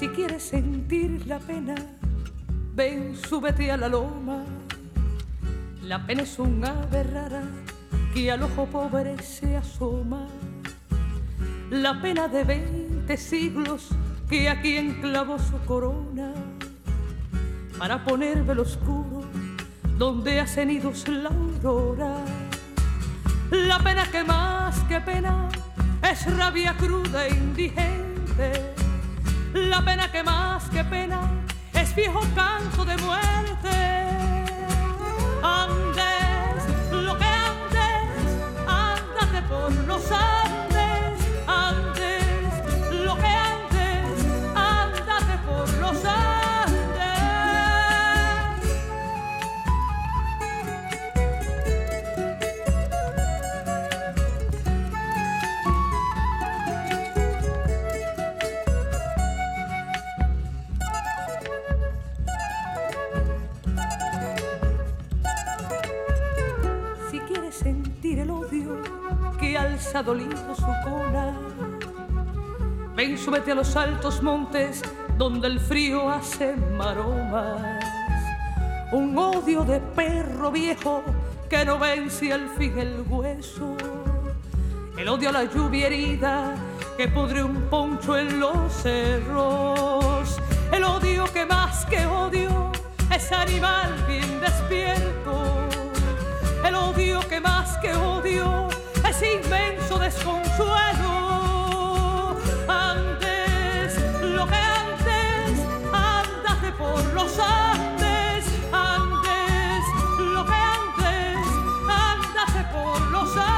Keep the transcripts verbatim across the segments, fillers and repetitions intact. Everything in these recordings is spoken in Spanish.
Si quieres sentir la pena, ven, súbete a la loma. La pena es un ave rara que al ojo pobre se asoma. La pena de veinte siglos que aquí enclavó su corona para poner velo oscuro donde ha cenido la aurora. La pena que más que pena es rabia cruda e indigente. La pena que más que pena es viejo canto de muerte. Andes, lo que andes, ándate por los Andes. Andes, lo que andes, ándate por los Andes. Sentir el odio que alza dolido su cola. Ven, súbete a los altos montes donde el frío hace maromas. Un odio de perro viejo que no vence al fin el hueso. El odio a la lluvia herida que pudre un poncho en los cerros. El odio que más que odio es animal bien despierto. El odio que más que odio es inmenso desconsuelo. Antes, lo que antes, ándate por los Andes. Antes, lo que antes, ándate por los Andes.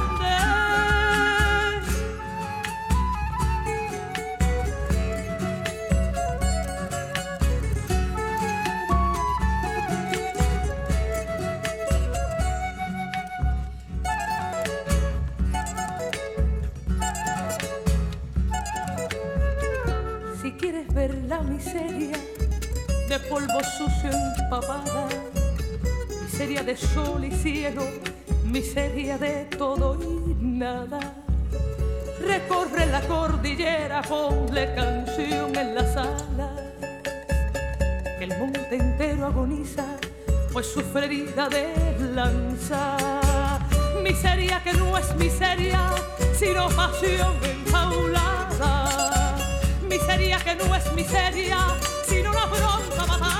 Si quieres ver la miseria de polvo sucio empapada, miseria de sol y cielo, miseria de todo y nada, recorre la cordillera, ponle canción en las alas, que el monte entero agoniza, pues sufre herida de lanza. Miseria que no es miseria, sino pasión enjaulada. Miseria que no es miseria, sino una bronca matada.